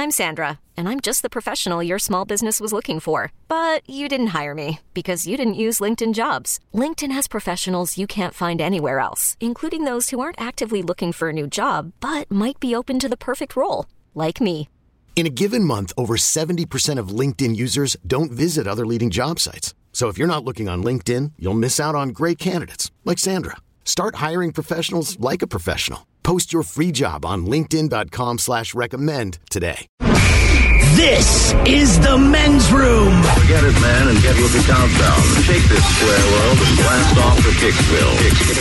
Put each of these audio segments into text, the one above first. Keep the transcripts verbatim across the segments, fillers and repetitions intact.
I'm Sandra, and I'm just the professional your small business was looking for. But you didn't hire me because you didn't use LinkedIn Jobs. LinkedIn has professionals you can't find anywhere else, including those who aren't actively looking for a new job, but might be open to the perfect role, like me. In a given month, over seventy percent of LinkedIn users don't visit other leading job sites. So if you're not looking on LinkedIn, you'll miss out on great candidates like Sandra. Start hiring professionals like a professional. Post your free job on linkedin.com slash recommend today. This is the men's room. Get it, man, and get with the countdown. Shake this square world and blast off for Kicksville.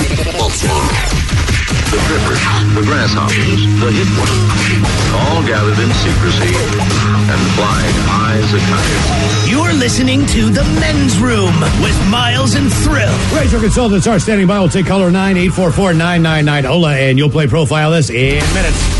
The Trippers, the Grasshoppers, the Hit Ones, all gathered in secrecy and flying high as a kite. You're listening to the men's room with Miles and Thrill. Razor consultants are standing by. We'll take caller nine eight four four nine nine nine Ola, and you'll play Profile This in minutes.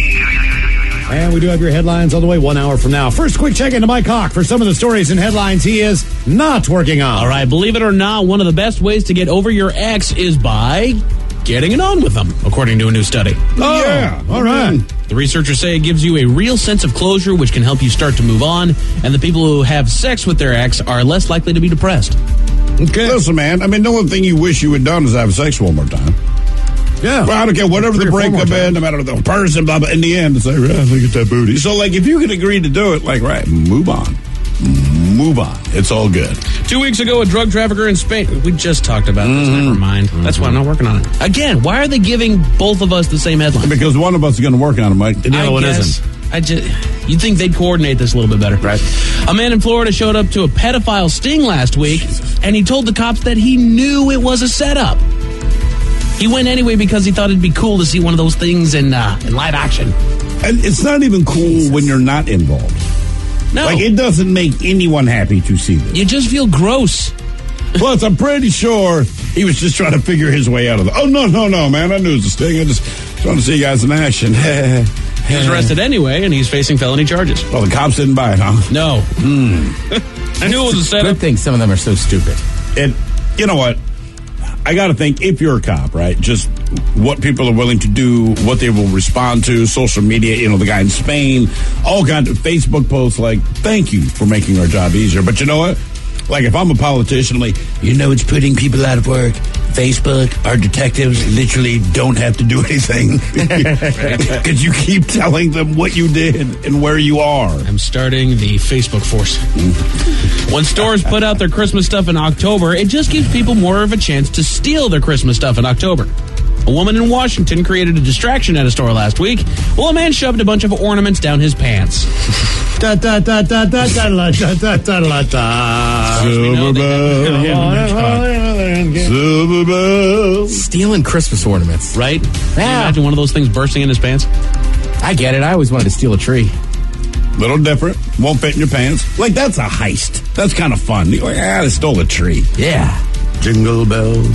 And we do have your headlines on the way one hour from now. First, quick check into Mike Hawk for some of the stories and headlines he is not working on. All right, believe it or not, one of the best ways to get over your ex is by getting it on with them, according to a new study. Oh, yeah. All right. The researchers say it gives you a real sense of closure, which can help you start to move on, and the people who have sex with their ex are less likely to be depressed. Okay. Listen, man, I mean, the only thing you wish you had done is have sex one more time. Yeah. Well, I don't care, whatever the breakup is, no matter the person, blah, blah, in the end, it's like, yeah, look at that booty. So, like, if you can agree to do it, like, right, move on. Move on. It's all good. Two weeks ago, a drug trafficker in Spain. We just talked about this. Mm-hmm. Never mind. Mm-hmm. That's why I'm not working on it. Again, why are they giving both of us the same headline? Because one of us is going to work on it, Mike. And the other one isn't. I just, you'd think they'd coordinate this a little bit better. Right. A man in Florida showed up to a pedophile sting last week, and he told the cops that he knew it was a setup. He went anyway because he thought it'd be cool to see one of those things in uh, in live action. And it's not even cool Jesus. when you're not involved. No. Like, it doesn't make anyone happy to see this. You just feel gross. Plus, I'm pretty sure he was just trying to figure his way out of it. Oh, no, no, no, man. I knew it was a sting. I just trying to see you guys in action. He was arrested anyway, and he's facing felony charges. Well, the cops didn't buy it, huh? No. Mm. I knew it was a setup. Good thing some of them are so stupid. And you know what? I got to think, if you're a cop, right, just what people are willing to do, what they will respond to, social media, you know, the guy in Spain, all kinds of Facebook posts like, thank you for making our job easier. But you know what? Like, if I'm a politician, like, you know, it's putting people out of work. Facebook, our detectives literally don't have to do anything because you keep telling them what you did and where you are. I'm starting the Facebook force. When stores put out their Christmas stuff in October, it just gives people more of a chance to steal their Christmas stuff in October. A woman in Washington created a distraction at a store last week while a man shoved a bunch of ornaments down his pants. Da da da da da da da da da da da. Silver bell. Silver bell. Stealing Christmas ornaments. Right? Can you imagine one of those things bursting in his pants? I get it. I always wanted to steal a tree. Little different. Won't fit in your pants. Like, that's a heist. That's kind of fun. You're like, ah, they stole a tree. Yeah. Jingle bells.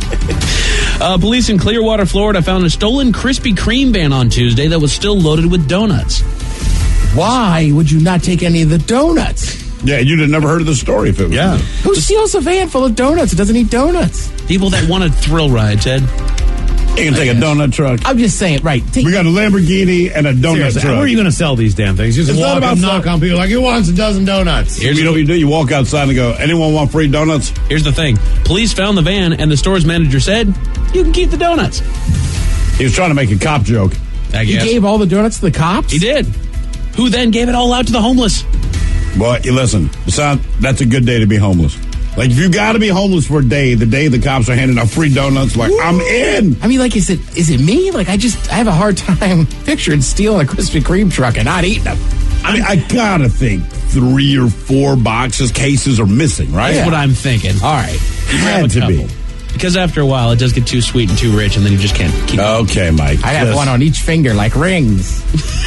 uh, police in Clearwater, Florida found a stolen Krispy Kreme van on Tuesday that was still loaded with donuts. Why would you not take any of the donuts? Yeah, you'd have never heard of the story if it was. Yeah. Who steals a van full of donuts? It doesn't eat donuts. People that want a thrill ride, Ted. You can take a donut truck. I'm just saying, right. Take, we got a Lamborghini and a donut Seriously, truck. Where are you going to sell these damn things? You just It's walk not about and knock on people like, who wants a dozen donuts? Here's you know what you do? You walk outside and go, anyone want free donuts? Here's the thing. Police found the van, and the store's manager said, you can keep the donuts. He was trying to make a cop joke. I he guess. gave all the donuts to the cops? He did. Who then gave it all out to the homeless. Boy, you listen, it's not, that's a good day to be homeless. Like, if you got to be homeless for a day, the day the cops are handing out free donuts, like, Woo! I'm in. I mean, like, is it is it me? Like, I just, I have a hard time picturing stealing a Krispy Kreme truck and not eating them. I mean, I got to think three or four boxes, cases are missing, right? That's Yeah. what I'm thinking. All right. Had to be. Because after a while, it does get too sweet and too rich, and then you just can't keep it. Okay, Mike. I have Just- one on each finger like rings.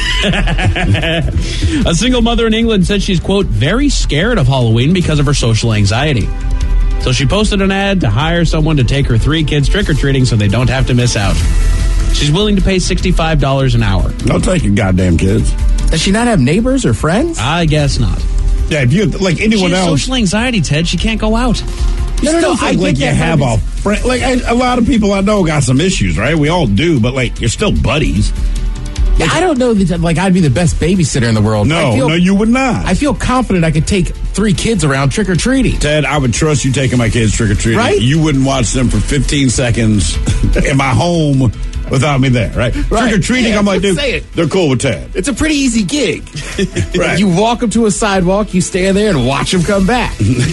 A single mother in England said she's, quote, very scared of Halloween because of her social anxiety. So she posted an ad to hire someone to take her three kids trick-or-treating so they don't have to miss out. She's willing to pay sixty-five dollars an hour. Don't take your goddamn kids. Does she not have neighbors or friends? I guess not. Yeah, if you, like anyone She has else. social anxiety, Ted. She can't go out. No, no, no. I think like that you have a friend. Like, I, a lot of people I know got some issues, right? We all do, but, like, you're still buddies. Like, I don't know that like I'd be the best babysitter in the world. No, I feel, no, you would not. I feel confident I could take three kids around trick or treating. Ted, I would trust you taking my kids trick or treating. Right? You wouldn't watch them for fifteen seconds in my home without me there, right? Right. Trick or treating, Yeah, I'm like, dude, say it. they're cool with Ted. It's a pretty easy gig. Right. You walk them to a sidewalk, you stand there and watch them come back.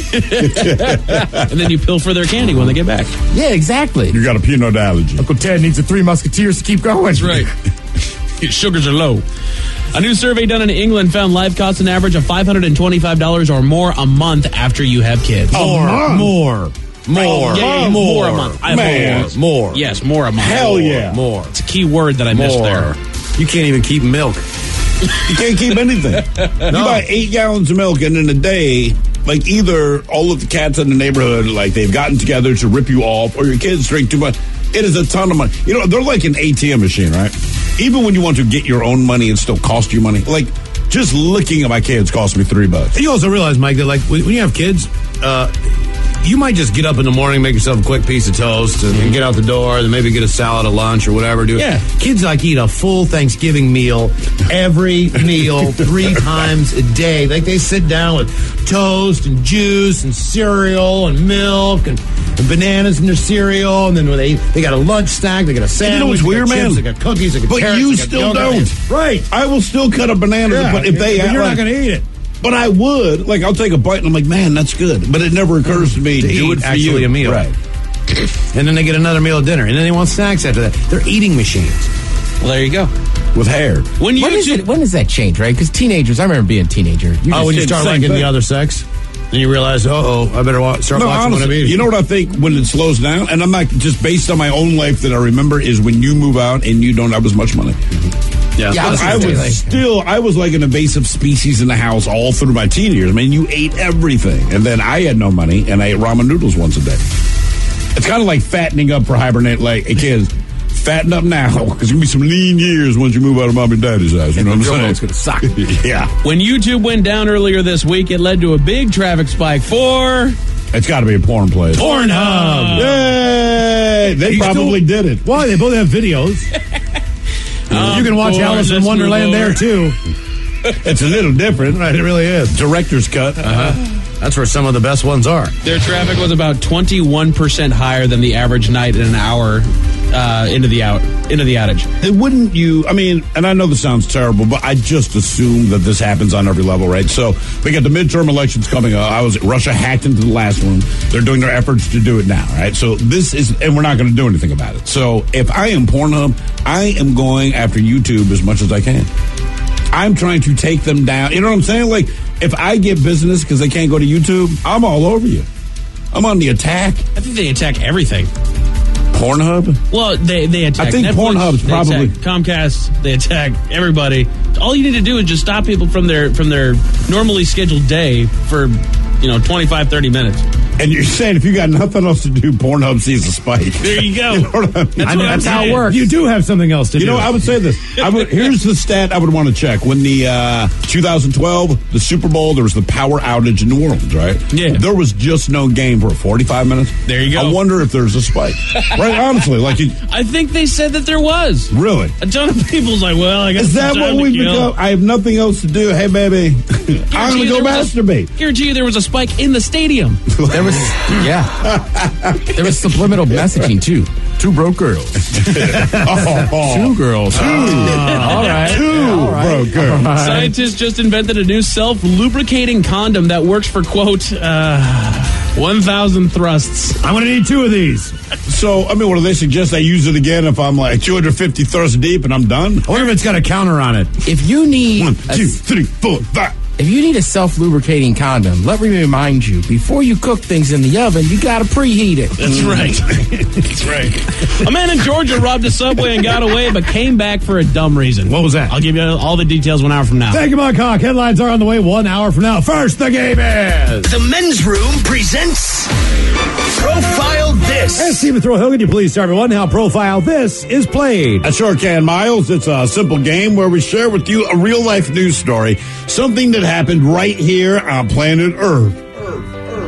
And then you pilfer their candy when they get back. Yeah, exactly. You got a peanut allergy. Uncle Ted needs the Three Musketeers to keep going. That's right. Sugars are low. A new survey done in England found life costs an average of five hundred twenty-five dollars or more a month after you have kids. More, More. More. Yeah, yeah, yeah, more. more a month. I Man. more. More. Yes, more a month. Hell more. yeah. More. It's a key word that I missed there. You can't even keep milk. You can't keep anything. You buy eight gallons of milk, and in a day, like either all of the cats in the neighborhood, like they've gotten together to rip you off, or your kids drink too much. It is a ton of money. You know, they're like an A T M machine, right? Even when you want to get your own money, it still costs you money. Like, just looking at my kids cost me three bucks. You also realize, Mike, that like when when you have kids, uh, you might just get up in the morning, make yourself a quick piece of toast, and, and get out the door, and maybe get a salad at lunch or whatever. Do it. Yeah. Kids like eat a full Thanksgiving meal every meal three times a day. Like they sit down with toast and juice and cereal and milk and, and bananas in their cereal, and then when they they got a lunch snack, they got a sandwich, You know what's they got weird, chips, man? They got cookies, they got But carrots, you they got still yogurt. don't. Right. I will still cut a banana, Yeah, but if they but act you're like, not going to eat it. But I would. Like, I'll take a bite, and I'm like, man, that's good. But it never occurs to me To to do eat it for actually you. a meal. Right. And then they get another meal at dinner, and then they want snacks after that. They're eating machines. Well, there you go. With hair. When you When, is it, when does that change, right? Because teenagers, I remember being a teenager. You Oh, just when you did start the same liking thing. the other sex, then you realize, uh oh, I better wa- start No, watching what I'm honestly, eating. you know what I think when it slows down? And I'm not just based on my own life that I remember is when you move out and you don't have as much money. Yeah, Yeah, I was I gonna say, was like- still, I was like an invasive species in the house all through my teen years. I mean, you ate everything. And then I had no money and I ate ramen noodles once a day. It's kind of like fattening up for hibernate, like, hey, kids, fatten up now because there's going to be some lean years once you move out of mom and daddy's house. You know what I'm It's saying? going to suck. Yeah. When YouTube went down earlier this week, it led to a big traffic spike for It's got to be a porn place. Pornhub. Yay! They You probably still- did it. Why? They both have videos. you can watch Lord, Alice in let's Wonderland move there, over. too. It's a little different. Right, it really is. Director's cut. Uh-huh. That's where some of the best ones are. their traffic was about twenty-one percent higher than the average night in an hour uh, into the out into the outage. Then wouldn't you, I mean, and I know this sounds terrible, but I just assume that this happens on every level, right? So we got the midterm elections coming up. I was Russia hacked into the last one. They're doing their efforts to do it now, right? So this is, and we're not going to do anything about it. So if I am Pornhub, I am going after YouTube as much as I can. I'm trying to take them down. You know what I'm saying? Like, if I get business because they can't go to YouTube, I'm all over you. I'm on the attack. I think they attack everything. Pornhub? Well, they they attack. I think Netflix, Pornhub's they probably- attack Comcast. They attack everybody. All you need to do is just stop people from their from their normally scheduled day for you know twenty-five, thirty minutes. And you're saying if you got nothing else to do, Pornhub sees a spike. There you go. You know what I mean? That's, what I'm that's how it saying. works. You do have something else to You do. know, I would say this. I would, here's the stat I would want to check. When the uh, twenty twelve, the Super Bowl, there was the power outage in New Orleans, right? Yeah. There was just no game for forty-five minutes. There you go. I wonder if there's a spike. Right, honestly. Like, you, I think they said that there was. really? A ton of people's like, well, I guess Is that it's what time to we've kill. become? I have nothing else to do. Hey, baby, I'm going to Guarantee go there was a- masturbate. Guarantee you there was a spike in the stadium. There was, yeah. There was subliminal messaging, too. Two broke girls. Oh, Two girls. Two. All right. Two broke girls. Scientists just invented a new self-lubricating condom that works for, quote, uh, one thousand thrusts. I'm going to need two of these. So, I mean, what do they suggest? I use it again if I'm like two hundred fifty thrusts deep and I'm done? I wonder if it's got a counter on it. If you need One, a, two, three, four, five. if you need a self-lubricating condom, let me remind you, before you cook things in the oven, you got to preheat it. That's right. That's right. A man in Georgia robbed a Subway and got away, but came back for a dumb reason. What was that? I'll give you all the details one hour from now. Thank you, Mike Hawk. Headlines are on the way one hour from now. First, the game is. The Men's Room presents Profile This. And Stephen Throw-Hill, can you please tell everyone how Profile This is played? I sure can, Miles. It's a simple game where we share with you a real-life news story, something that happened right here on planet Earth. Earth, Earth,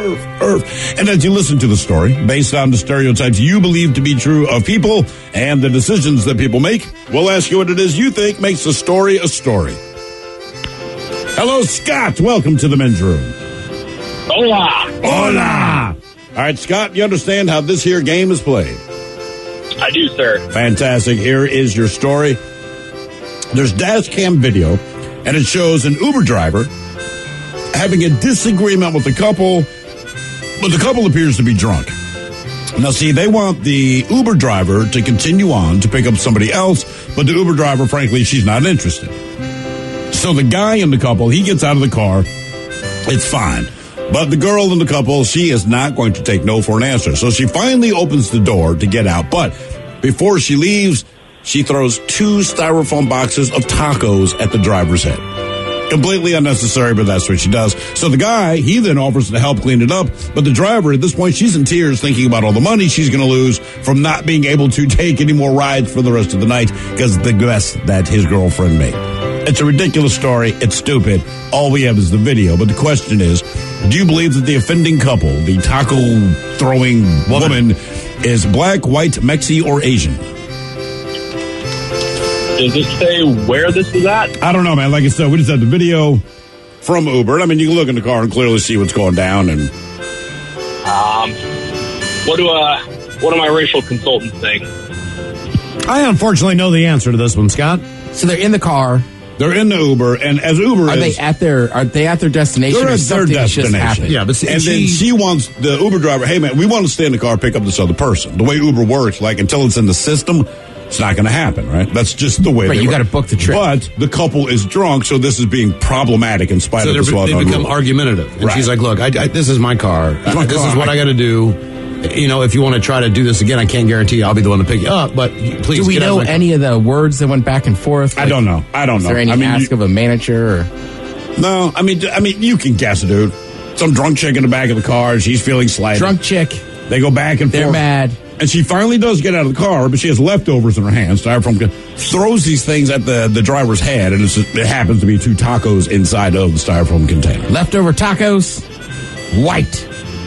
Earth, Earth. And as you listen to the story, based on the stereotypes you believe to be true of people and the decisions that people make, we'll ask you what it is you think makes a story a story. Hello, Scott. Welcome to the men's room. Hola. Hola. All right, Scott, you understand how this here game is played? I do, sir. Fantastic. Here is your story. There's dash cam video, and it shows an Uber driver having a disagreement with the couple, but the couple appears to be drunk. Now, see, they want the Uber driver to continue on to pick up somebody else, but the Uber driver, frankly, she's not interested. So the guy in the couple, he gets out of the car. It's fine. But the girl in the couple, she is not going to take no for an answer. So she finally opens the door to get out. But before she leaves, she throws two styrofoam boxes of tacos at the driver's head. Completely unnecessary, but that's what she does. So the guy, he then offers to help clean it up. But the driver, at this point, she's in tears thinking about all the money she's going to lose from not being able to take any more rides for the rest of the night because of the mess that his girlfriend made. It's a ridiculous story. It's stupid. All we have is the video. But the question is, do you believe that the offending couple, the taco-throwing woman, is black, white, Mexi, or Asian? Does it say where this is at? I don't know, man. Like I said, we just have the video from Uber. I mean, you can look in the car and clearly see what's going down. And um, what do uh, what do my racial consultants think? I unfortunately know the answer to this one, Scott. So they're in the car. They're in the Uber, and as Uber are is, they at their are they at their destination? They're or at their something just destination. happened? Yeah, but see, and she, then she wants the Uber driver. Hey, man, we want to stay in the car, pick up this other person. The way Uber works, like until it's in the system, it's not going to happen, right? That's just the way. Right, they you work. got to book the trip. But the couple is drunk, so this is being problematic in spite so of this. they become argumentative, and right. she's like, "Look, I, I, this is my car. It's my this car. is what I, I got to do." You know, if you want to try to do this again, I can't guarantee I'll be the one to pick you up, but please. Do we get know out of any of the words that went back and forth? Like, I don't know. I don't is know. there any I mean, ask you, of a manager? Or? No, I mean, I mean, you can guess it, dude. Some drunk chick in the back of the car. She's feeling slighted. Drunk chick. They go back and They're forth. mad. And she finally does get out of the car, but she has leftovers in her hands. Styrofoam throws these things at the, the driver's head, and it's just, it happens to be two tacos inside of the styrofoam container. Leftover tacos, white.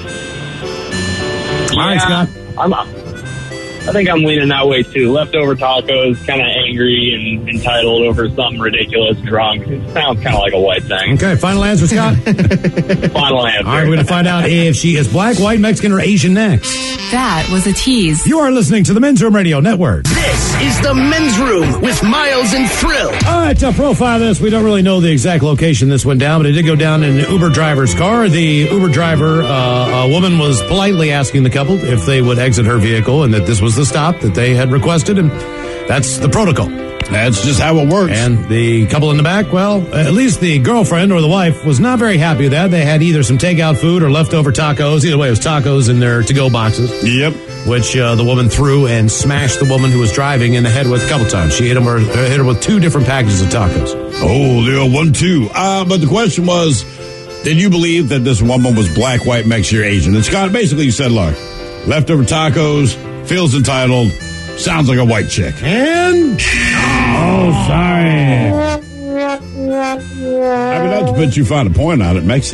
Yeah, All right, Scott. I'm, I think I'm leaning that way too. Leftover tacos, kind of angry and entitled over something ridiculous, drunk. It sounds kind of like a white thing. Okay, final answer, Scott. Final answer. All right, we're going to find out if she is black, white, Mexican, or Asian next. That was a tease. You are listening to the Men's Room Radio Network. This is the Men's Room with Miles and Thrill. All right, to profile this, we don't really know the exact location this went down, but it did go down in an Uber driver's car. The Uber driver, uh, a woman, was politely asking the couple if they would exit her vehicle and that this was the stop that they had requested, and that's the protocol. That's just how it works. And the couple in the back, well, at least the girlfriend or the wife was not very happy with that. They had either some takeout food or leftover tacos. Either way, it was tacos in their to-go boxes. Yep. Which uh, the woman threw and smashed the woman who was driving in the head with a couple times. She hit, him or, uh, hit her with two different packages of tacos. Oh, the old one, two. Uh, but the question was, did you believe that this woman was black, white, Mexican, or Asian? And Scott, basically you said, look, leftover tacos, feels entitled, sounds like a white chick. And... Oh, sorry. I mean, that's but you found a point on it, Mexi.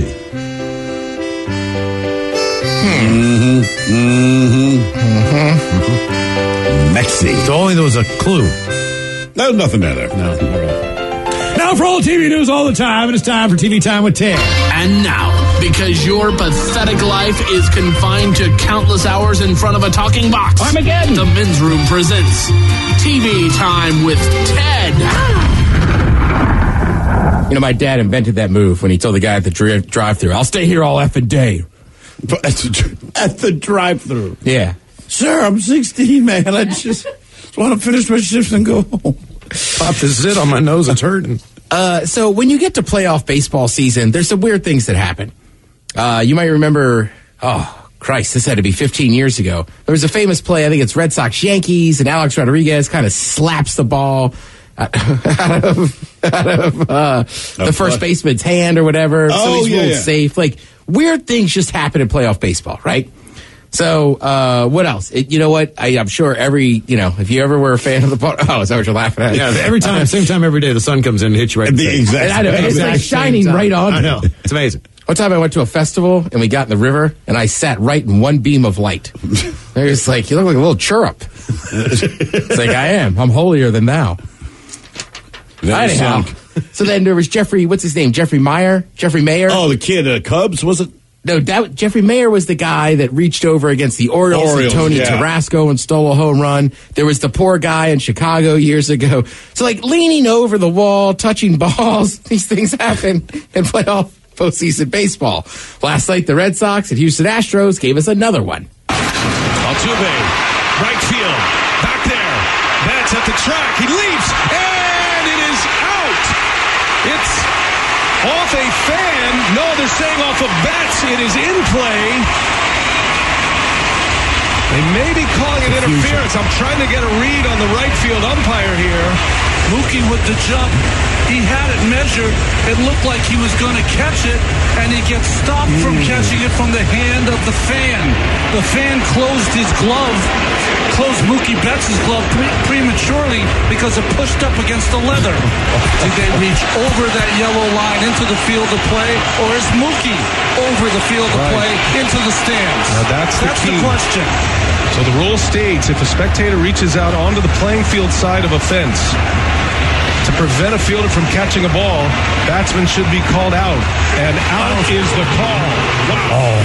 Mm-hmm. Mm-hmm. Mm-hmm. Mexi. So only there was a clue. There's nothing there. there. No. Okay. Now for all T V news all the time, it is time for T V Time with Ted. And now, because your pathetic life is confined to countless hours in front of a talking box, Armageddon. The Men's Room presents T V Time with Ted. You know, my dad invented that move when he told the guy at the dri- drive-thru, "I'll stay here all effing day." At the drive-thru. Yeah. Sir, I'm sixteen, man. I just, just want to finish my shift and go home. Pop the zit on my nose. It's hurting. Uh, so when you get to playoff baseball season, there's some weird things that happen. Uh, you might remember, oh, Christ, this had to be fifteen years ago. There was a famous play, I think it's Red Sox Yankees, and Alex Rodriguez kind of slaps the ball out of, out of uh, the first baseman's hand or whatever. Oh, so he's yeah, ruled yeah. safe. Like, weird things just happen in playoff baseball, right? So, uh, what else? It, you know what? I, I'm sure every, you know, if you ever were a fan of the, oh, is that what you're laughing at? Yeah, every time, same time every day, the sun comes in and hits you right in the The face. exact And I know, and it's like Exact same shining time. right on I you. know. It's amazing. One time I went to a festival and we got in the river and I sat right in one beam of light. It was like, you look like a little chirrup. It's like, I am. I'm holier than thou. Anyhow. So then there was Jeffrey, what's his name? Jeffrey Meyer? Jeffrey Mayer? Oh, the kid at Cubs, was it? No, that, Jeffrey Mayer was the guy that reached over against the Orioles, Orioles and Tony yeah. Tarasco and stole a home run. There was the poor guy in Chicago years ago. So, like, leaning over the wall, touching balls, these things happen in playoff postseason baseball. Last night, the Red Sox and Houston Astros gave us another one. Altuve, right field, back there. That's at the track. He leaps, and it is out. It's off a fan. No, they're saying off of bats. It is in play. They may be calling it interference. I'm trying to get a read on the right field umpire here. Mookie with the jump. He had it measured. It looked like he was going to catch it, and he gets stopped mm. from catching it from the hand of the fan. The fan closed his glove, closed Mookie Betts' glove pre- prematurely because it pushed up against the leather. Did they reach over that yellow line into the field of play, or is Mookie over the field of right. play into the stands? Now that's the that's key. the question. So the rule states if a spectator reaches out onto the playing field side of a fence to prevent a fielder from catching a ball, batsman should be called out. And out is the call. Wow.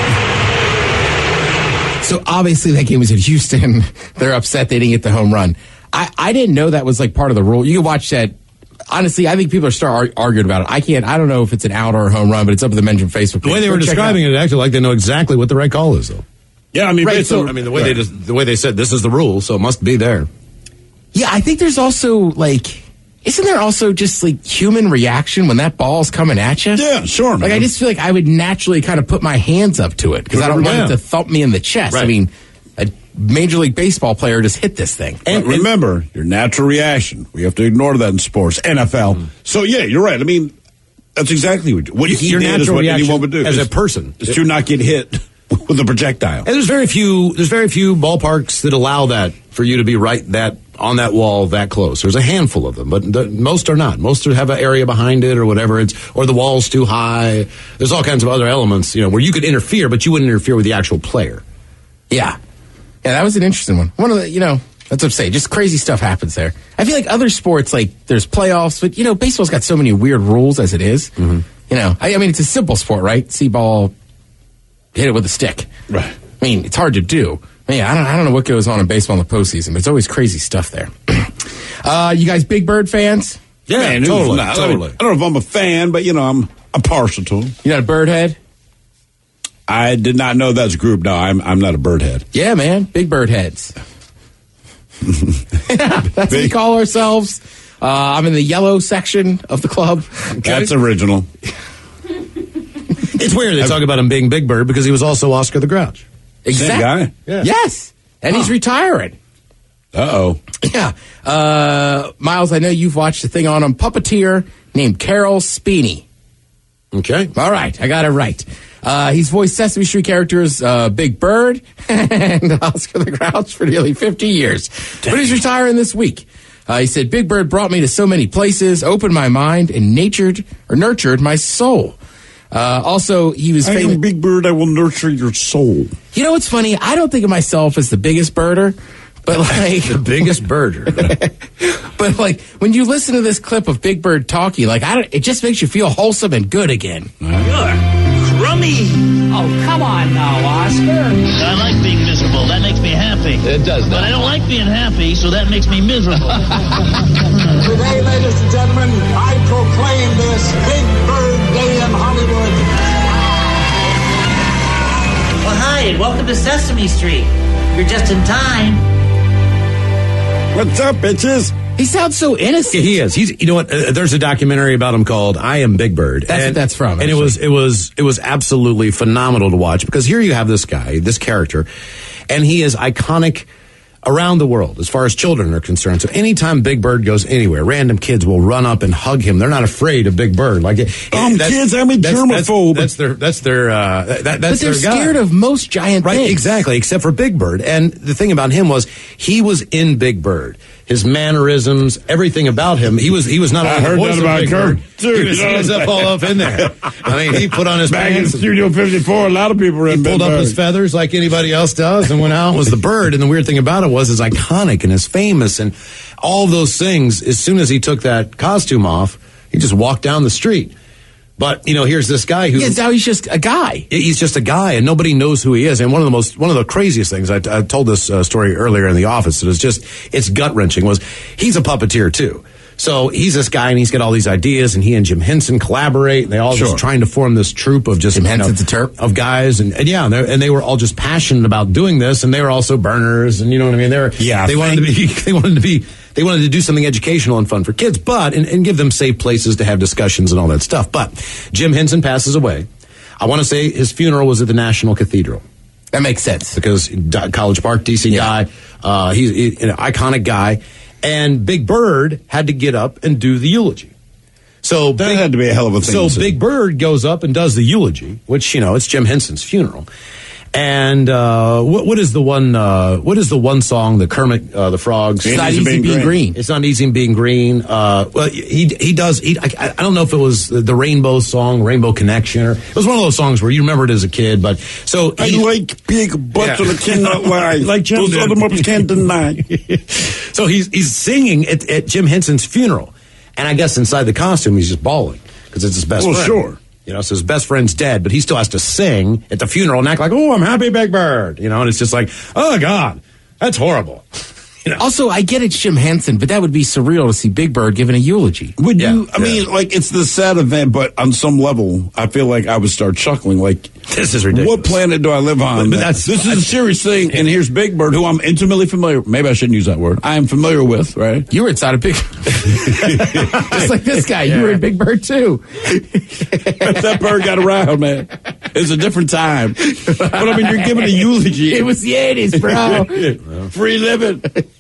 Oh. So obviously that game was in Houston. They're upset they didn't get the home run. I, I didn't know that was like part of the rule. You can watch that. Honestly, I think people are start arguing about it. I can't. I don't know if it's an out or a home run, but it's up to the mention Facebook. The way they were describing it, it acted like they know exactly what the right call is, though. Yeah, I mean, right, so, on, I mean, the way right. they just, the way they said this is the rule, so it must be there. Yeah, I think there's also like, isn't there also just like human reaction when that ball's coming at you? Yeah, sure. Like man. I just feel like I would naturally kind of put my hands up to it because I don't want it to thump me in the chest. Right. I mean, a Major League Baseball player just hit this thing. And remember, your natural reaction. We have to ignore that in sports, N F L. Mm. So yeah, you're right. I mean, that's exactly what what he your did natural is what reaction anyone would do as is, a person is to not get hit with a projectile. And there's very few there's very few ballparks that allow that for you to be right that on that wall that close. There's a handful of them, but the, most are not. Most have an area behind it or whatever. It's or the wall's too high. There's all kinds of other elements, you know, where you could interfere, but you wouldn't interfere with the actual player. Yeah. Yeah, that was an interesting one. One of the, you know, that's what I'm saying. Just crazy stuff happens there. I feel like other sports, like there's playoffs, but you know, baseball's got so many weird rules as it is. Mm-hmm. You know, I, I mean, it's a simple sport, right? See ball, hit it with a stick. Right. I mean, it's hard to do. Man, I don't, I don't know what goes on in baseball in the postseason, but it's always crazy stuff there. uh, you guys, Big Bird fans? Yeah, man, totally, not, totally. I, mean, I don't know if I'm a fan, but you know, I'm I'm partial to him. You're not a bird head? I did not know that's a group. No, I'm I'm not a bird head. Yeah, man, big bird heads. Yeah, that's what we call ourselves. Uh, I'm in the yellow section of the club. Okay. That's original. It's weird they talk about him being Big Bird because he was also Oscar the Grouch. Exactly. Same guy. Yeah. Yes, and huh. he's retiring. Uh oh. Yeah, uh, Miles. I know you've watched a thing on him. Puppeteer named Carol Speeney. Okay. All right, I got it right. Uh, he's voiced Sesame Street characters uh, Big Bird and Oscar the Grouch for nearly fifty years. Dang. But he's retiring this week. Uh, he said, Big Bird brought me to so many places, opened my mind, and natured or nurtured my soul. Uh, also, he was I famous. am Big Bird, I will nurture your soul. You know what's funny? I don't think of myself as the biggest birder, but like... the biggest birder. But like, when you listen to this clip of Big Bird talking, like, I don't, it just makes you feel wholesome and good again. You're crummy. Oh, come on now, Oscar. I like being miserable. That makes me happy. It does that. But I don't like being happy, so that makes me miserable. Today, ladies and gentlemen, I proclaim this Big Bird Day in Hollywood. Well, hi, and welcome to Sesame Street. You're just in time. What's up, bitches? He sounds so innocent. He is. He's. You know what? Uh, there's a documentary about him called "I Am Big Bird." That's and, what that's from. And actually. it was it was it was absolutely phenomenal to watch because here you have this guy, this character, and he is iconic around the world as far as children are concerned. So anytime Big Bird goes anywhere, random kids will run up and hug him. They're not afraid of Big Bird. Like, um, kids, I'm a that's, germaphobe. That's, that's their. That's their. Uh, that, that's but they're their scared guy. of most giant right, things. Exactly, except for Big Bird. And the thing about him was he was in Big Bird. his mannerisms, everything about him. He was he was not I only the heard voice that of about Big Kurt, Bird, too. he was, he was up all up in there. I mean, he put on his Back pants. in Studio fifty-four, a lot of people were in He pulled Big up Bird. his feathers like anybody else does and went out and was the bird. And the weird thing about it was, it's iconic and it's famous and all those things. As soon as he took that costume off, he just walked down the street. But, you know, here's this guy who... Yeah, now he's just a guy. He's just a guy, and nobody knows who he is. And one of the most, one of the craziest things, I, I told this uh, story earlier in the office, it was just, it's gut-wrenching, was he's a puppeteer, too. So he's this guy, and he's got all these ideas, and he and Jim Henson collaborate, and they all Sure. just trying to form this troupe of just... Jim you know, Henson's a Terp. Of guys, and, and yeah, and, and they were all just passionate about doing this, and they were also burners, and you know what I mean? They were, Yeah, they wanted to be, they wanted to be... They wanted to do something educational and fun for kids, but and, and give them safe places to have discussions and all that stuff. But Jim Henson passes away. I want to say his funeral was at the National Cathedral. That makes sense. Because College Park, D C yeah. guy, uh, he's he, an iconic guy. And Big Bird had to get up and do the eulogy. So That Big, had to be a hell of a thing So to see. Big Bird goes up and does the eulogy, which, you know, it's Jim Henson's funeral. And uh, what, what is the one? Uh, what is the one song that Kermit uh, the Frog? It's not easy being, being green. green. It's not easy being green. Uh, well, he he does. He, I, I don't know if it was the, the Rainbow song, Rainbow Connection, or it was one of those songs where you remember it as a kid. But so I like big butts Yeah. and I cannot lie. Like Jim Those did. other mothers can't deny. So he's he's singing at, at Jim Henson's funeral, and I guess inside the costume he's just bawling because it's his best Well, friend. sure. You know, so his best friend's dead, but he still has to sing at the funeral and act like, oh, I'm happy, Big Bird. You know, and it's just like, oh, God, that's horrible. You know? Also, I get it's Jim Henson, but that would be surreal to see Big Bird giving a eulogy. Would Yeah. you? I mean, like, it's the sad event, but on some level, I feel like I would start chuckling. Like, This is ridiculous. what planet do I live on? But- but that's- this is a serious thing, and here's Big Bird, who I'm intimately familiar. Maybe I shouldn't use that word. I am familiar with, right? You were inside of Big Just like this guy. You were in Big Bird, too. That bird got around, man. It's a different time. But I mean, you're giving a eulogy. It was the eighties, bro. Free living.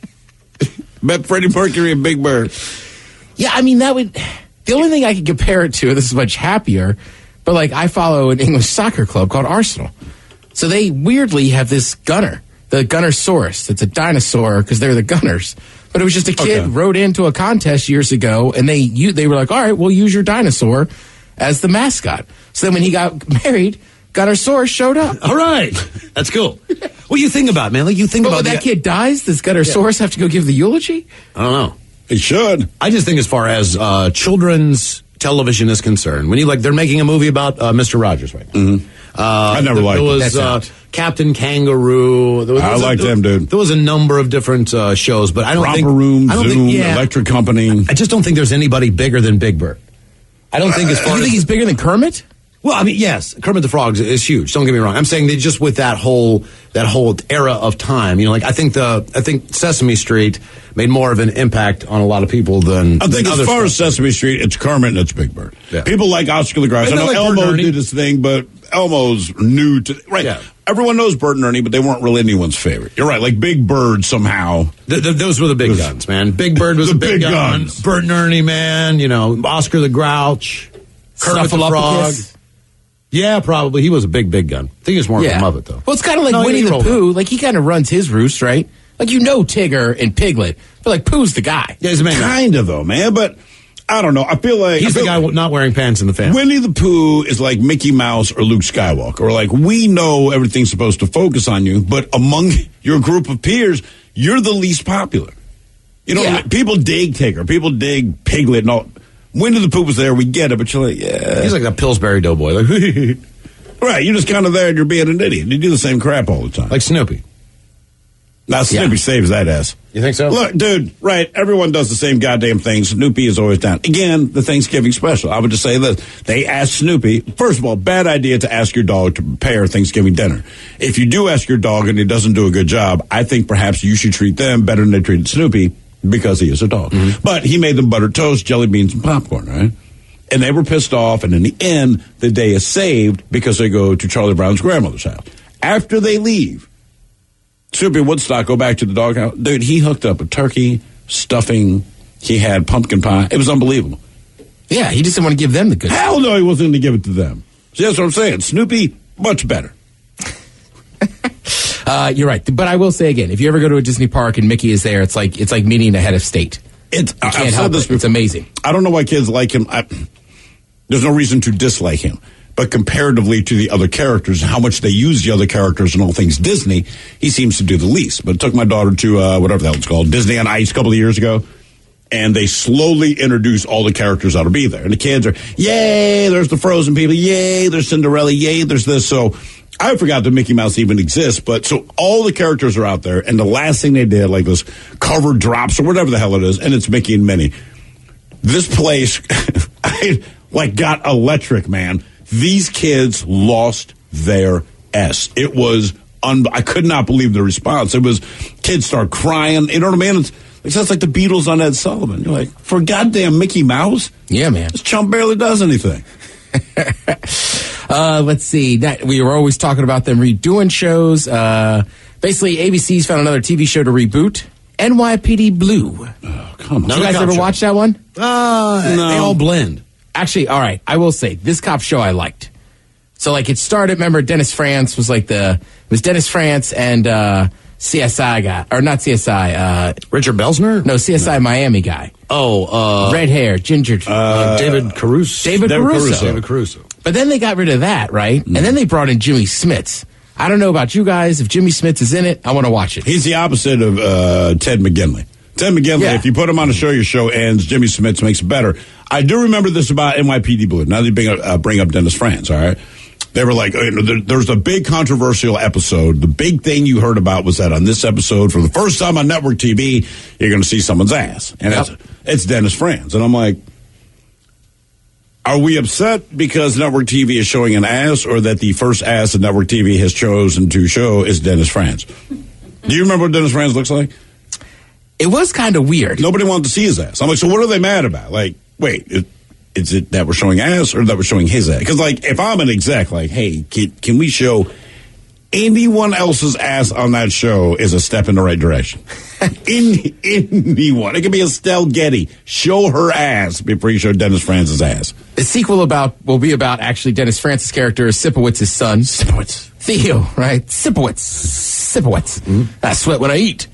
Bet Freddie Mercury and Big Bird. Yeah, I mean, that would... The only thing I could compare it to, this is much happier, but, like, I follow an English soccer club called Arsenal. So they weirdly have this gunner, the Gunnersaurus. It's a dinosaur because they're the Gunners. But it was just a kid Okay. wrote into a contest years ago, and they you, they were like, all right, we'll use your dinosaur as the mascot. So then when he got married, Gunnersaurus showed up. All right. That's cool. What do you think about, man? Like, you think But about when that the- kid dies, does Gunnersaurus have to go give the eulogy? I don't know. He should. I just think as far as uh, children's television is concerned, when you like, they're making a movie about uh, Mister Rogers right now. Mm-hmm. Uh, I never there, liked there it. was That's uh, out. Captain Kangaroo. There was, I there was a- like them, dude. There was a number of different uh, shows, but I don't Romper think Room, I don't Zoom, think, yeah, Electric Company. I just don't think there's anybody bigger than Big Bird. I don't think as far You as think he's bigger than Kermit? well, I mean, yes, Kermit the Frog is huge. Don't get me wrong. I'm saying that just with that whole that whole era of time, you know, like I think the I think Sesame Street made more of an impact on a lot of people than I think than as other far stuff. as Sesame Street, it's Kermit and it's Big Bird. Yeah. People like Oscar the Grouch. I And know they like Bert and Elmo Ernie. did his thing, but Elmo's new to right. Yeah. Everyone knows Bert and Ernie, but they weren't really anyone's favorite. You're right. Like Big Bird somehow. Th- th- those were the big guns, man. Big Bird was The a big, big gun. guns. Bert and Ernie, man. You know, Oscar the Grouch, Kermit the Frog. Snuffleupagus? Yeah, probably. He was a big, big gun. I think he was more Yeah. of a Muppet, though. Well, it's kind of like No, he Winnie the rolled Pooh. Like, he kind of runs his roost, right? Like, you know Tigger and Piglet, but, like, Pooh's the guy. Yeah, he's the main guy. Kind of though, man. But I don't know. I feel like He's I the feel guy not wearing pants in the family. Winnie the Pooh is like Mickey Mouse or Luke Skywalker. Or like, we know everything's supposed to focus on you, but among your group of peers, you're the least popular. You know, Yeah. like, people dig Tigger, people dig Piglet, and all. Winnie the Pooh was there, we get it, but you're like, yeah. He's like that Pillsbury Doughboy. Like, Right, you're just kind of there and you're being an idiot. You do the same crap all the time. like Snoopy. Now, Snoopy Yeah. saves that ass. You think so? Look, dude, right, everyone does the same goddamn thing. Snoopy is always down. Again, the Thanksgiving special. I would just say this. They asked Snoopy, first of all, bad idea to ask your dog to prepare Thanksgiving dinner. If you do ask your dog and he doesn't do a good job, I think perhaps you should treat them better than they treated Snoopy because he is a dog. Mm-hmm. But he made them buttered toast, jelly beans, and popcorn, right? And they were pissed off, and in the end, the day is saved because they go to Charlie Brown's grandmother's house. After they leave, Snoopy Woodstock go back to the doghouse. Dude, he hooked up a turkey, stuffing. He had pumpkin pie. It was unbelievable. Yeah, he just didn't want to give them the good stuff. Hell no, he wasn't going to give it to them. See, that's what I'm saying. Snoopy, much better. Uh, you're right. But I will say again, if you ever go to a Disney park and Mickey is there, it's like it's like meeting a head of state. It's, you I've can't said help this it. It's amazing. I don't know why kids like him. I, there's no reason to dislike him. But comparatively to the other characters and how much they use the other characters and all things Disney, he seems to do the least. But it took my daughter to uh, whatever the hell it's called, Disney on Ice a couple of years ago. And they slowly introduce all the characters that'll be there. And the kids are, yay, there's the Frozen people. Yay, there's Cinderella. Yay, there's this. So I forgot that Mickey Mouse even exists. But so all the characters are out there. And the last thing they did, like this cover drops or whatever the hell it is, and it's Mickey and Minnie. This place, I like got electric, man. These kids lost their S. It was, un- I could not believe the response. It was, kids start crying. You know what I mean? It's, it sounds like the Beatles on Ed Sullivan. You're like, for goddamn Mickey Mouse? Yeah, man. This chump barely does anything. uh, let's see. That, we were always talking about them redoing shows. Uh, basically, A B C's found another T V show to reboot. N Y P D Blue. Oh, come on. Did you guys ever watch that one? Uh, No. They all blend. Actually, all right, I will say, this cop show I liked. So, like, it started, remember, Dennis Franz was like the, it was Dennis Franz and uh, C S I guy, or not C S I. Uh, Richard Belzner? no, C S I Miami guy. Oh, uh, Red hair, ginger. uh, David Caruso. David Caruso. Caruso. David Caruso. But then they got rid of that, right? Mm. And then they brought in Jimmy Smits. I don't know about you guys. If Jimmy Smits is in it, I want to watch it. He's the opposite of uh, Ted McGinley. Ted McGinley, Yeah. if you put him on a show, your show ends. Jimmy Smits makes it better. I do remember this about N Y P D Blue. Now they bring, uh, bring up Dennis Franz, all right? They were like, you know, there, there's a big controversial episode. The big thing you heard about was that on this episode, for the first time on network T V, you're going to see someone's ass. And Yep. it's, it's Dennis Franz. And I'm like, are we upset because network T V is showing an ass, or that the first ass that network T V has chosen to show is Dennis Franz? Do you remember what Dennis Franz looks like? It was kind of weird. Nobody wanted to see his ass. I'm like, so what are they mad about? Like, wait, it, is it that we're showing ass or that we're showing his ass? Because, like, if I'm an exec, like, hey, can, can we show anyone else's ass on that show is a step in the right direction? In, anyone. It could be Estelle Getty. Show her ass before you show Dennis Franz's ass. The sequel about will be about actually Dennis Franz's character, Sipowitz's son. Sipowitz. Theo, right? Sipowitz. Sipowitz. Mm-hmm. I sweat when I eat.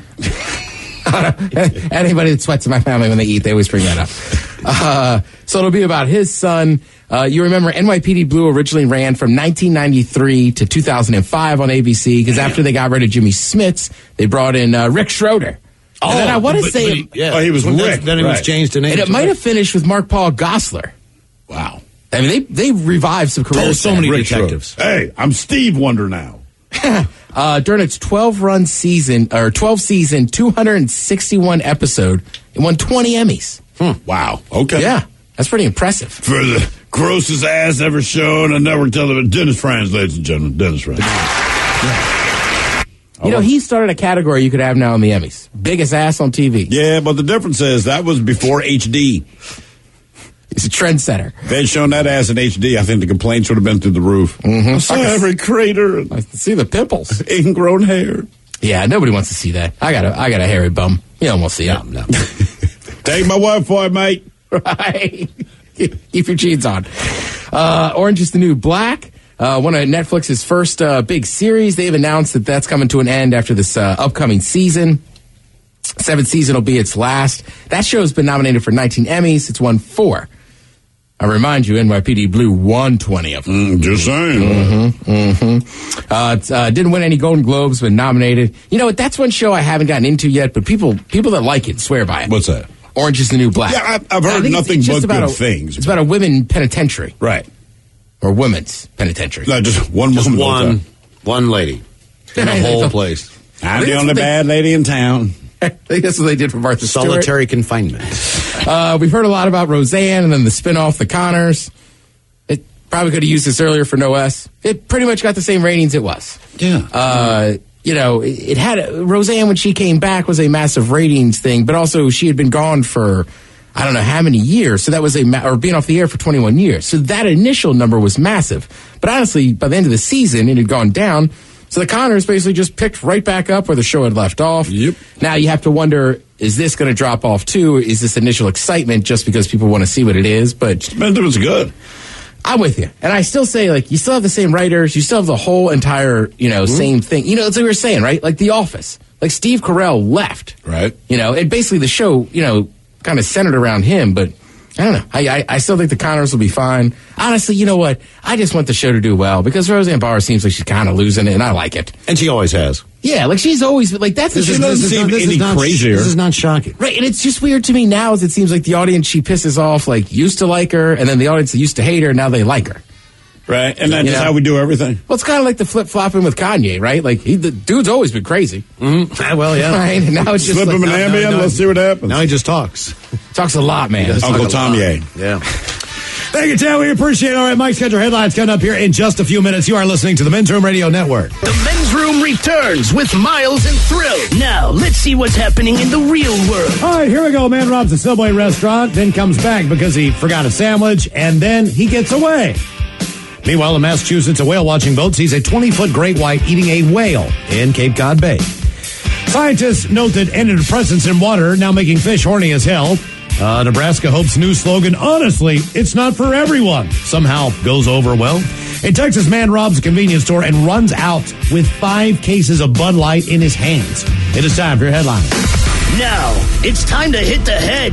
Anybody that sweats in my family when they eat, they always bring that up. Uh, so it'll be about his son. Uh, you remember N Y P D Blue originally ran from nineteen ninety-three to two thousand five on A B C, because after they got rid of Jimmy Smits, they brought in uh, Rick Schroeder. Oh, and then I want to but- say, but he- yeah. Oh, he was Well, Rick. Then he was Right. changed to name. and it might have finished with Mark Paul Gosselaar. Wow. I mean, they they revived some careers. Oh, so there. many Rick detectives. Schroeder. Hey, I'm Steve Wonder now. Uh, during its twelve-run season, or twelve-season, two hundred sixty-one episode, it won twenty Emmys. Wow. Okay. Yeah, that's pretty impressive. For the grossest ass ever shown on network television, Dennis Franz, ladies and gentlemen, Dennis Franz. You know, he started a category you could have now on the Emmys. Biggest ass on T V. Yeah, but the difference is that was before H D. He's a trendsetter. If they'd shown that ass in H D, I think the complaints would have been through the roof. Mm-hmm. I saw every crater and I can see the pimples. ingrown hair. Yeah, nobody wants to see that. I got a, I got a hairy bum. You don't want to see it. No. Take my wife for it, mate. Right. Keep your jeans on. Uh, Orange is the New Black. Uh, one of Netflix's first uh, big series. They've announced that that's coming to an end after this uh, upcoming season. Seventh season will be its last. That show has been nominated for nineteen Emmys. It's won four. I remind you, N Y P D Blue won twenty of them. Mm, just saying. Mm-hmm, mm-hmm. Uh, it's, uh, didn't win any Golden Globes, but nominated. You know what? That's one show I haven't gotten into yet, but people people that like it swear by it. What's that? Orange is the New Black. Yeah, I- I've I heard think it's- nothing it's just but about good a- things. It's about a women penitentiary. Right. Or women's penitentiary. No, just one Just woman. one, one lady in the whole place. I'm think the that's only what they- bad lady in town. I think that's what they did for Martha Stewart. Solitary confinement. Uh, we've heard a lot about Roseanne and then the spinoff, The Connors. It probably could have used this earlier for No S. It pretty much got the same ratings it was. Yeah. Uh, you know, it, it had Roseanne when she came back was a massive ratings thing, but also she had been gone for I don't know how many years. So that was a ma- or being off the air for twenty-one years. So that initial number was massive. But honestly, by the end of the season, it had gone down. So the Connors basically just picked right back up where the show had left off. Yep. Now you have to wonder, is this going to drop off too? Is this initial excitement just because people want to see what it is? But Depends if it's good. I'm with you. And I still say, like, you still have the same writers. You still have the whole entire, you know, mm-hmm. same thing. You know, it's like we were saying, right? Like The Office. Like, Steve Carell left. Right. You know, and basically the show, you know, kind of centered around him. But I don't know. I, I, I still think the Connors will be fine. Honestly, you know what? I just want the show to do well because Roseanne Barr seems like she's kind of losing it, and I like it. And she always has. Yeah, like she's always, like, that's this the is, thing. This, seem this, any is not, crazier. This is not shocking. Right, and it's just weird to me now as it seems like the audience she pisses off, like, used to like her, and then the audience that used to hate her, now they like her. Right, and that's you just know? how we do everything. Well, it's kind of like the flip-flopping with Kanye, right? Like, he, the dude's always been crazy. Mm-hmm. Well, yeah. Right, and now it's just Slip like, him an no, Ambien, no, no. let's see what happens. Now he just talks. Talks a lot, man. Uncle Tom Ye. Yeah. Thank you, Tim. We appreciate it. All right, Mike's got your headlines coming up here in just a few minutes. You are listening to the Men's Room Radio Network. The Men's Room returns with Miles and Thrill. Now, let's see what's happening in the real world. All right, here we go. Man robs a Subway restaurant, then comes back because he forgot a sandwich, and then he gets away. Meanwhile, in Massachusetts, a whale-watching boat sees a twenty-foot great white eating a whale in Cape Cod Bay. Scientists note that antidepressants in water now making fish horny as hell. Uh, Nebraska hopes new slogan, honestly, it's not for everyone, somehow goes over well. A Texas man robs a convenience store and runs out with five cases of Bud Light in his hands. It is time for your headlines. Now, it's time to hit the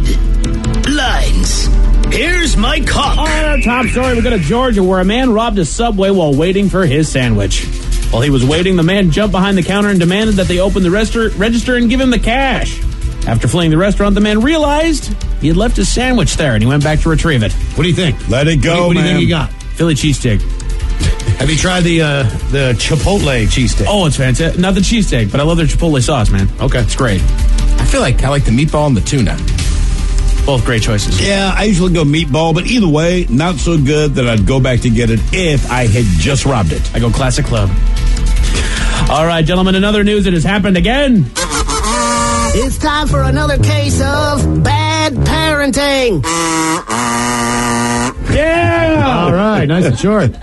headlines. Here's Mike Hawk. All right, our top story, we go to Georgia, where a man robbed a Subway while waiting for his sandwich. While he was waiting, the man jumped behind the counter and demanded that they open the rester- register and give him the cash. After fleeing the restaurant, the man realized he had left his sandwich there, and he went back to retrieve it. What do you think? Let it go, What do you, what do you man. think you got? Philly cheesesteak. Have you tried the uh, the Chipotle cheesesteak? Oh, it's fantastic. Not the cheesesteak, but I love their Chipotle sauce, man. Okay. It's great. I feel like I like the meatball and the tuna. Both great choices. Yeah, I usually go meatball, but either way, not so good that I'd go back to get it if I had just robbed it. I go Classic Club. All right, gentlemen, another news. It has happened again. It's time for another case of bad parenting. Yeah! All right, nice and short.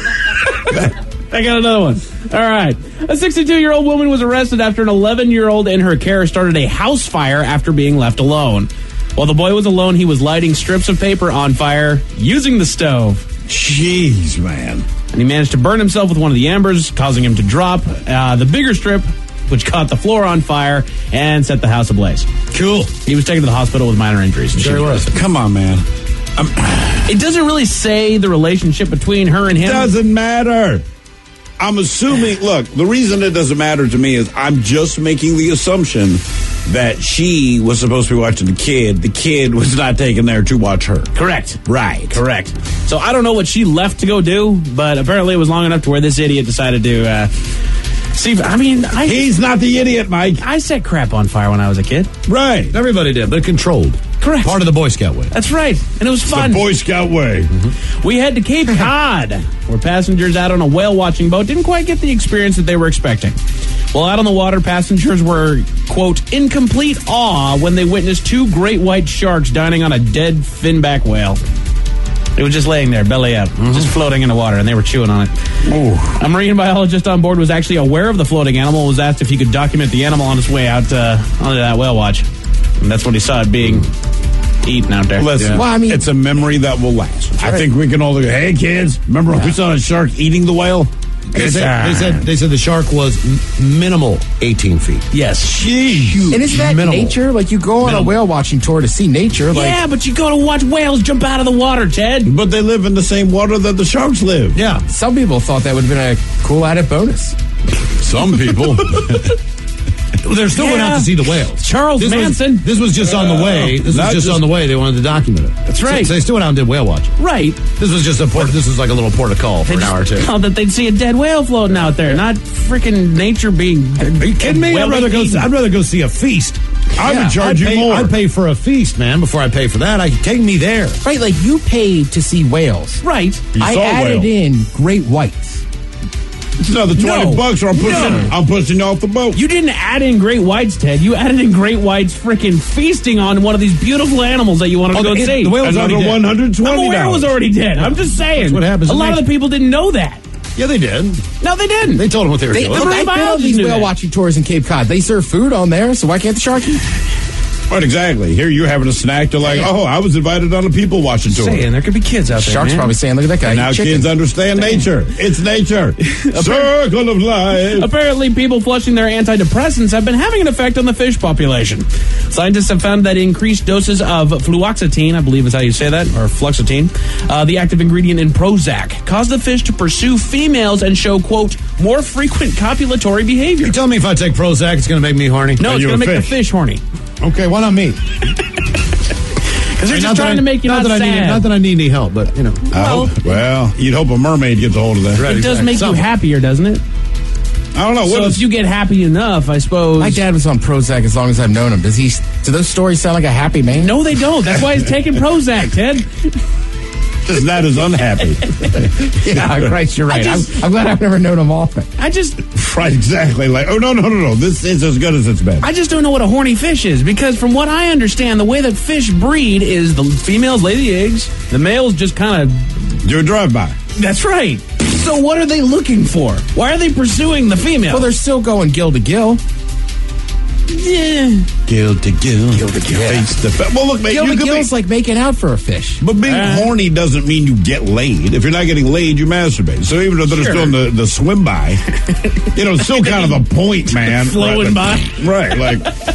I got another one. All right. A sixty-two-year-old woman was arrested after an eleven-year-old in her care started a house fire after being left alone. While the boy was alone, he was lighting strips of paper on fire using the stove. Jeez, man. And he managed to burn himself with one of the embers, causing him to drop uh, the bigger strip, which caught the floor on fire and set the house ablaze. Cool. He was taken to the hospital with minor injuries. Sure he was. Come on, man. I'm, it doesn't really say the relationship between her and him. Doesn't matter. I'm assuming, look, the reason it doesn't matter to me is I'm just making the assumption that she was supposed to be watching the kid. The kid was not taken there to watch her. Correct. Right. Correct. So I don't know what she left to go do, but apparently it was long enough to where this idiot decided to uh, see. If, I mean, I, he's not the idiot, Mike. I set crap on fire when I was a kid. Right. Everybody did, but controlled. Correct. Part of the Boy Scout way. That's right. And it was fun. The Boy Scout way. Mm-hmm. We head to Cape Cod, where passengers out on a whale-watching boat didn't quite get the experience that they were expecting. While out on the water, passengers were, quote, in complete awe when they witnessed two great white sharks dining on a dead finback whale. It was just laying there, belly up, mm-hmm. just floating in the water, and they were chewing on it. Ooh. A marine biologist on board was actually aware of the floating animal and was asked if he could document the animal on its way out uh, onto that whale watch. And that's what he saw it being eaten out there. Listen, yeah. well, I mean, it's a memory that will last. Right. I think we can all go, hey, kids, remember yeah. we saw a shark eating the whale? They said, they said they said the shark was m- minimal eighteen feet. Yes. Jeez. And is that minimal. nature? Like, you go on minimal. a whale watching tour to see nature. Like, yeah, but you go to watch whales jump out of the water, Ted. But they live in the same water that the sharks live. Yeah. Some people thought that would have been a cool added bonus. Some people. They're still yeah. going out to see the whales. Charles this Manson. Was, this was just uh, on the way. This was just, just on the way. They wanted to document it. That's right. So, so they still went out and did whale watching. Right. This was just a port. This was like a little port of call for they an hour or two. Thought that they'd see a dead whale floating out there, not freaking nature being. Are you kidding me? I'd rather go. See, I'd rather go see a feast. I yeah, would charge I'd you pay, more. I'd pay for a feast, man, before I pay for that. I take me there. Right, like you paid to see whales. Right. You I saw added whale. in great whites. It's another twenty no, bucks, or I'm pushing. No. I'm pushing you off the boat. You didn't add in great whites, Ted. You added in great whites, freaking feasting on one of these beautiful animals that you wanted oh, to go it, see. The whale was Another already one hundred twenty dollars. I'm aware it was already dead. I'm just saying. That's what happens. A lot of the people didn't know that. Yeah, they did. No, they didn't. They told them what they were They, doing. look, I've been on these whale watching tours in Cape Cod. They serve food on there, so why can't the shark eat? Right, exactly. Here you're having a snack. They're like, oh, I was invited on a people watching tour. Saying there could be kids out there. Shark's man. probably saying, look at that guy. And now chicken. kids understand nature. It's nature. Circle of life. Apparently, people flushing their antidepressants have been having an effect on the fish population. Scientists have found that increased doses of fluoxetine, I believe is how you say that, or fluoxetine, uh, the active ingredient in Prozac, caused the fish to pursue females and show, quote, more frequent copulatory behavior. You tell me if I take Prozac, it's going to make me horny? No, Are it's you going to a make the fish horny. Okay, why not me? Because they're just trying I, to make you not, not that sad. I need, not that I need any help, but, you know. Well, well you'd hope a mermaid gets a hold of that. Right, it exactly. does make Something. you happier, doesn't it? I don't know. So What if is, you get happy enough, I suppose. My dad was on Prozac as long as I've known him. Does he? Do those stories sound like a happy man? No, they don't. That's why he's taking Prozac, Ted. just not as unhappy. Yeah, Christ, you're right. just- I'm, I'm glad I've never known him often. I just, Right, exactly. Like, oh, no, no, no, no. This is as good as it's been. I just don't know what a horny fish is, because from what I understand, the way that fish breed is the females lay the eggs, the males just kind of Do a drive-by. That's right. So what are they looking for? Why are they pursuing the female? Well, they're still going gill to gill. Yeah. Gill to gill. Gill to gill. Face to face. Well, look, man, Gill you to could gill's be, like making out for a fish. but being Uh, horny doesn't mean you get laid. If you're not getting laid, you masturbate. So even though they're Sure. still in the, the swim by, you know, it's still kind of a point, man. Flowing right, like, Right, like,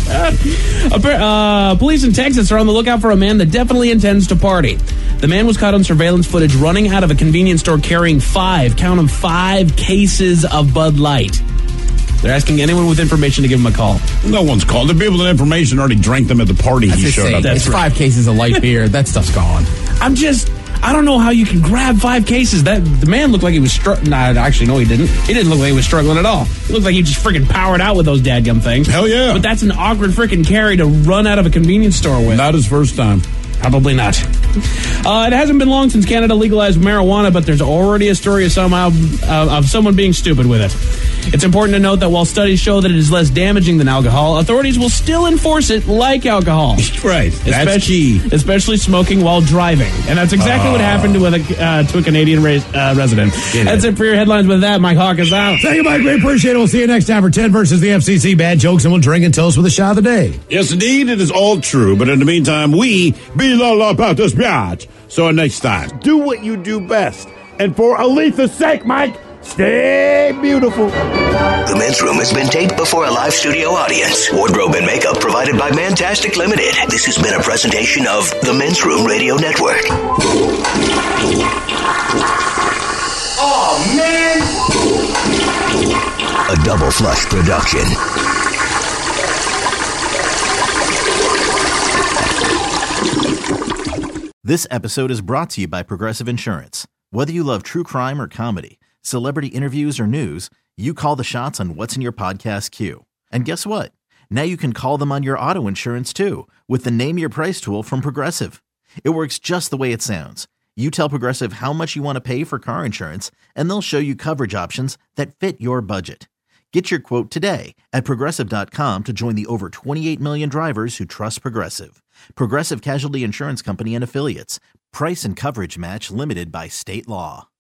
Uh, police in Texas are on the lookout for a man that definitely intends to party. The man was caught on surveillance footage running out of a convenience store carrying five, count them, five cases of Bud Light. They're asking anyone with information to give him a call. no one's called. The people with information already drank them at the party That's he showed insane. up. That's It's right. five cases of light beer. That stuff's gone. I'm just, I don't know how you can grab five cases. That the man looked like he was struggling. Nah, actually, no, he didn't. He didn't look like he was struggling at all. He looked like he just freaking powered out with those dadgum things. Hell yeah. But that's an awkward freaking carry to run out of a convenience store with. Not his first time. Probably not. Uh, it hasn't been long since Canada legalized marijuana, but there's already a story of somehow uh, of someone being stupid with it. It's important to note that while studies show that it is less damaging than alcohol, authorities will still enforce it like alcohol. Right. That's Especially, key. especially smoking while driving. And that's exactly what happened to, a, uh, to a Canadian ra- uh, resident. That's it for your headlines. With that, Mike Hawk is out. Thank you, Mike. We appreciate it. We'll see you next time for Ted versus the F C C. Bad jokes, and we'll drink and toast with a shot of the day. Yes, indeed, it is all true. But in the meantime, we be all about this biatch. So next time, do what you do best. And for Aletha's sake, Mike, stay beautiful. The Men's Room has been taped before a live studio audience. Wardrobe and makeup provided by Mantastic Limited. This has been a presentation of the Men's Room Radio Network. Oh, man! A Double Flush production. This episode is brought to you by Progressive Insurance. Whether you love true crime or comedy, celebrity interviews or news, you call the shots on what's in your podcast queue. And guess what? Now you can call them on your auto insurance too with the Name Your Price tool from Progressive. It works just the way it sounds. You tell Progressive how much you want to pay for car insurance, and they'll show you coverage options that fit your budget. Get your quote today at Progressive dot com to join the over twenty-eight million drivers who trust Progressive. Progressive Casualty Insurance Company and Affiliates. Price and coverage match limited by state law.